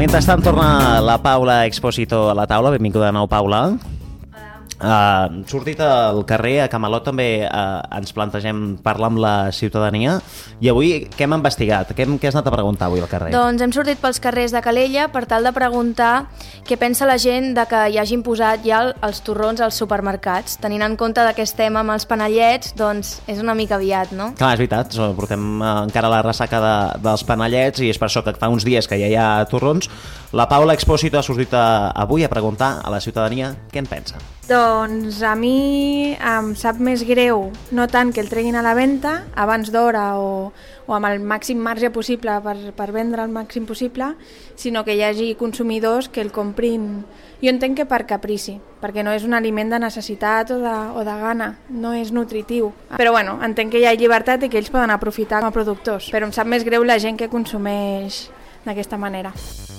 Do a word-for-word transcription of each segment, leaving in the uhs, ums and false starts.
Mentrestant torna la Paula Expósito a la taula. Benvinguda de nou, Paula. Uh, sortit al carrer, a Camalot també uh, ens plantegem parlar amb la ciutadania. I avui què hem investigat? Què, hem, què has anat a preguntar avui al carrer? Doncs hem sortit pels carrers de Calella per tal de preguntar què pensa la gent de que hi hagin posat ja els torrons als supermercats. Tenint en compte que estem amb els panellets, doncs és una mica aviat, no? Clar, és veritat, portem encara la ressaca de, dels panellets i és per això que fa uns dies que ja hi ha torrons. La Paula Expósito ha sortit a, avui a preguntar a la ciutadania què en pensa. Doncs a mi em sap més greu, no tant que el treguin a la venda abans d'hora o, o amb el màxim marge possible per, per vendre el màxim possible, sinó que hi hagi consumidors que el comprin. Jo entenc que per caprici, perquè no és un aliment de necessitat o de, o de gana, no és nutritiu. Però bueno, entenc que hi ha llibertat i que ells poden aprofitar com a productors, però em sap més greu la gent que consumeix d'aquesta manera.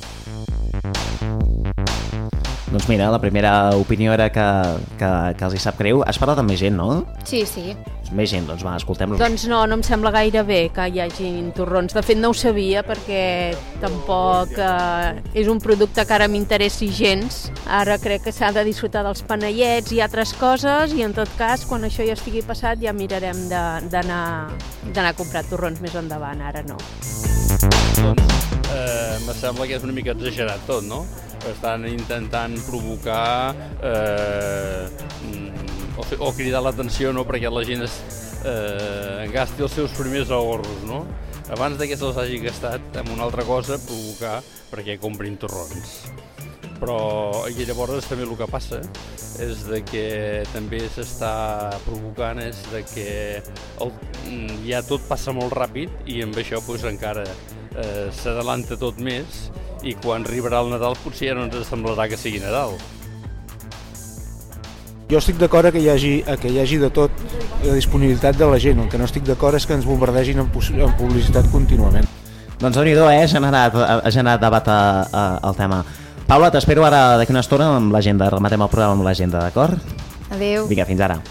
Doncs mira, la primera opinió era que, que, que els hi sap greu. Has parlat amb més gent, no? Sí, sí. Més gent, doncs va, escoltem-los. Doncs no, no em sembla gaire bé que hi hagin torrons. De fet, no ho sabia perquè tampoc eh, és un producte que ara m'interessi gens. Ara crec que s'ha de disfrutar dels panellets i altres coses i en tot cas, quan això ja estigui passat, ja mirarem d'anar d'anar a comprar torrons més endavant. Ara no. Doncs eh, me sembla que és una mica exagerat tot, no? Estan intentant provocar eh, o, o cridar l'atenció, no?, perquè la gent es, eh, gasti els seus primers ahorros, no? Abans de que se'ls hagi gastat en una altra cosa, provocar perquè comprin torrons. Però i llavors també el que passa és de que també s'està provocant és de que el, ja tot passa molt ràpid i amb això pues, encara eh, s'adelanta tot més i quan arribarà el Nadal potser ja no ens semblarà que sigui Nadal. Jo estic d'acord que hi hagi, que hi hagi de tot la disponibilitat de la gent. El que no estic d'acord és que ens bombardegin en, en publicitat contínuament. Doncs déu-n'hi-do, eh? Ha generat, ha generat debat a, a, al tema. Paula, t'espero ara d'aquí una estona amb l'agenda. Rematem el programa amb l'agenda, d'acord? Adéu. Vinga, fins ara.